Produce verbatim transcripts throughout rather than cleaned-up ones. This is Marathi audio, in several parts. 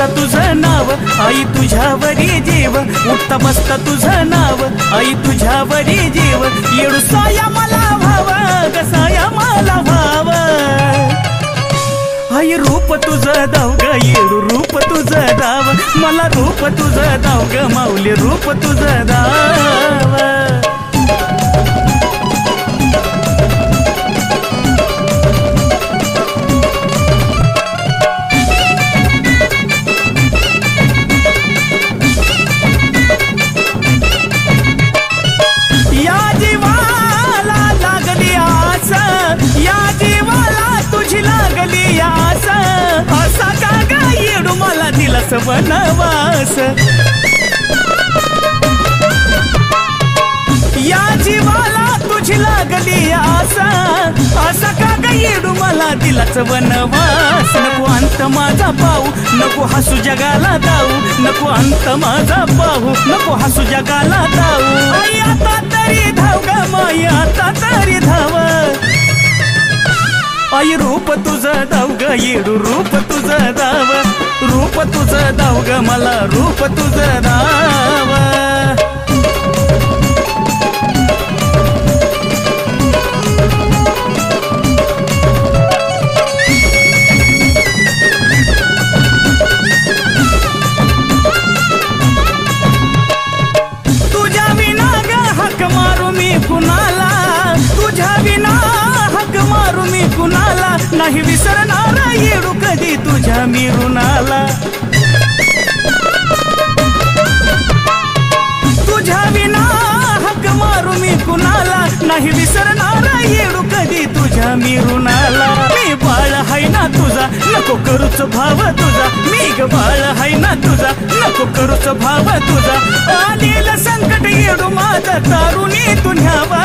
बसता तुझं नाव आई तुझ्यावरी जीव, उठता बसता तुझं नाव आई तुझ्यावरी जीव, येडू साया मला भावा कसाया मला भावा, आई रूप तुझं दाव ग येडू रूप तुझं दाव, मला रूप तुझं दाव ग माऊली रूप तुझं दाव। वनवास या जीवाला तुझी लागली आसा, असा का ग येडू मला दिलाच वनवास, नको अंत माझा पाहू नको हसू जगाला दाऊ, नको अंत माझा पाहू नको हसू जगाला दाऊ, आई आता तरी धाव ग माई आता तरी धाव, आई रूप तुझं दाव ग येडू रूप तुझं दाव, रूप तुझं दाव ग मला रूप तुझं दाव। तुझ्या विना ग हक मारू मी कुणाला, तुझ्या विना हक मारू मी कुणाला, नाही विसरणार येडू कधी तुझ्या मी ऋणाला, तुझ्या विना हक मारू मी कुणाला, नाही विसरणार येडू कधी तुझ्या मी ऋणाला, मी बाळ हाय ना तुझा नको करूच भाव तुझा, मी ग बाळ हाय ना तुझा नको करूच भाव तुझा, आलेलं संकट येडू माझा तारुणी तुझ्यावा,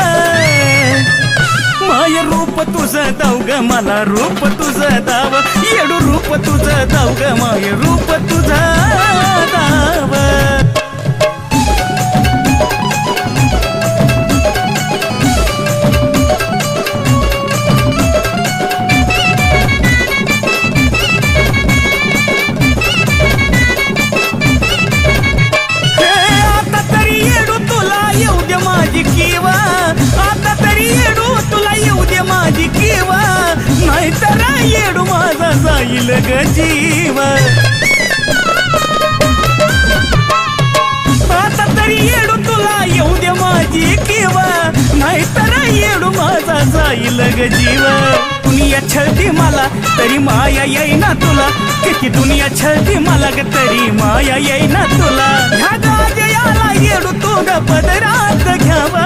माय रूप तुझं दाव ग मला रूप तुझं दाव, येडू रूप तुझं दाव ग माय रूप तुझं दाव। आता तरी येडू तुला येऊ दे माझी किवा, आता तरी येडू तुला येऊ दे माझी किवा, नाहीतर येडू माझा जाईल ग जीव, आता तरी येडू तुला येऊ दे माझी किवा, नाहीतर येडू माझा जाईल ग जीव, दुनिया छळती मला तरी माया येईना तुला, किती दुनिया छळती मला ग तरी माया येईना तुला, ह्या गाजयाला येडू तू ग पदरात घ्यावा,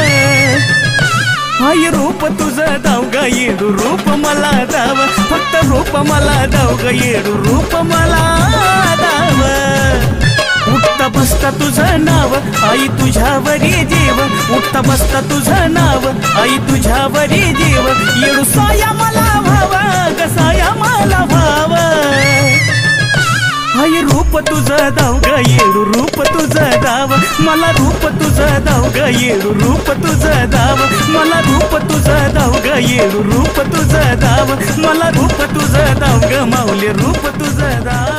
आई रूप तुझं दाव ग येडू रूप मला दाव, फक्त रूप मला दाव ग येडू रूप मला दाव, उठता बसता तुझं नाव आई तुझ्यावरी जीव, उठता बसता तुझं नाव आई तुझ्यावरी जीव, येडू साया मला भावा कसाया मला भावा, आई रूप तुझं दाव ग येडू रूप तुझं दाव, मला रूप तुझं दाव ग येडू रूप तुझं दाव, मला रूप तुझं दाव ग येडू रूप तुझं दाव, मला रूप तुझं दाव ग माऊली रूप तुझं दाव।